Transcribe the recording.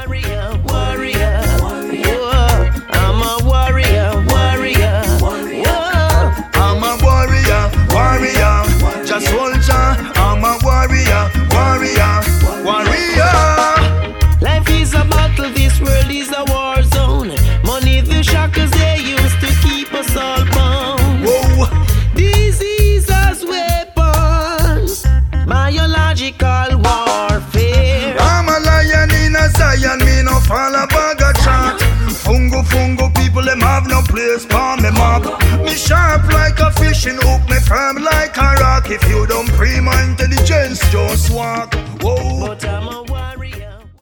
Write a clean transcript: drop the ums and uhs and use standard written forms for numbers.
warrior, warrior. Whoa, I'm a warrior, warrior. Whoa, I'm a warrior, warrior. Just soldier. I'm a warrior, warrior, warrior. life is a battle, this world is a war zone. Money the shackles they used to keep us all bound. Whoa. Disease as weapons, biological warfare. I'm a lion in a Zion, me no fall a bag of chat. Fungo, people them have no place for me map. Me sharp like a fishing hook, me firm like a rock. If you don't pre my intelligence, just walk. Whoa. But I'm a warrior.